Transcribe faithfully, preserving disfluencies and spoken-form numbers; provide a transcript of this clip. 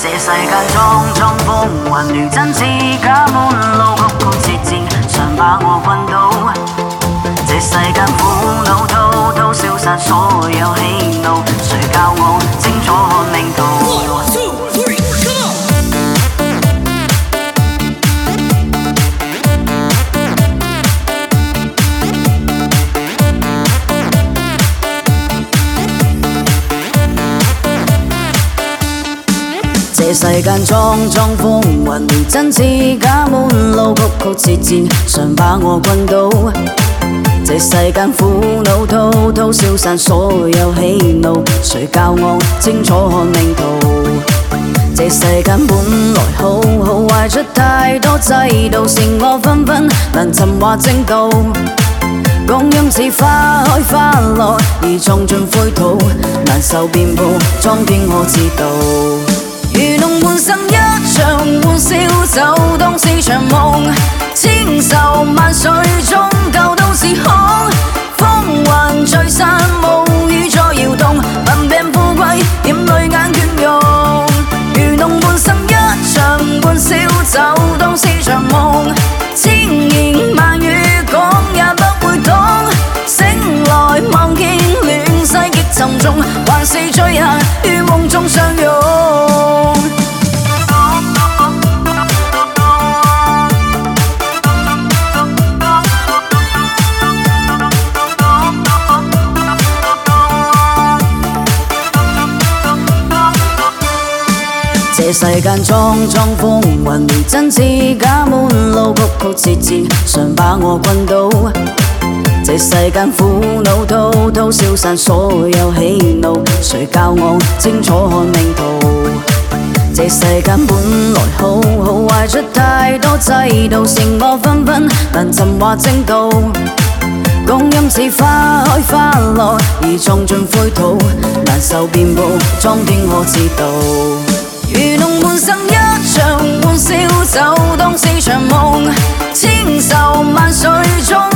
这世間種種風雲如真似假，滿路曲曲折折，常把我困倒。這世間苦惱滔滔消散所有喜怒，誰教我清楚看命途？這世間種種風雲如真似假，滿路曲曲折折，常把我困倒。這世間苦惱滔滔消散所有喜怒，誰教我清楚看命途？這世間本來好好，壞出太多制度，剩我紛紛難尋話正道。光陰似花開花落，而撞盡灰土，難受遍佈，裝點我知道。如弄半生一場歡笑，就當是場夢。千愁萬緒終究都是空，風雲聚散，無語再搖動。貧病富貴，眼淚眼倦容。如弄半生一場歡笑，就當是場夢。千言萬語講也不會懂，醒來望見亂世極沉重，還是醉客於夢中相擁。這世間種種風雲如真似假，滿路曲曲折折，常把我困倒。這世間苦惱滔滔消散所有喜怒，誰教我清楚看命途？這世間本來好好，壞出太多制度，剩我紛紛難尋話正道。光陰似花開花落，而撞盡灰土，難受遍佈，裝點我知道。如弄半生一場歡笑，就當是場夢。千愁萬緒中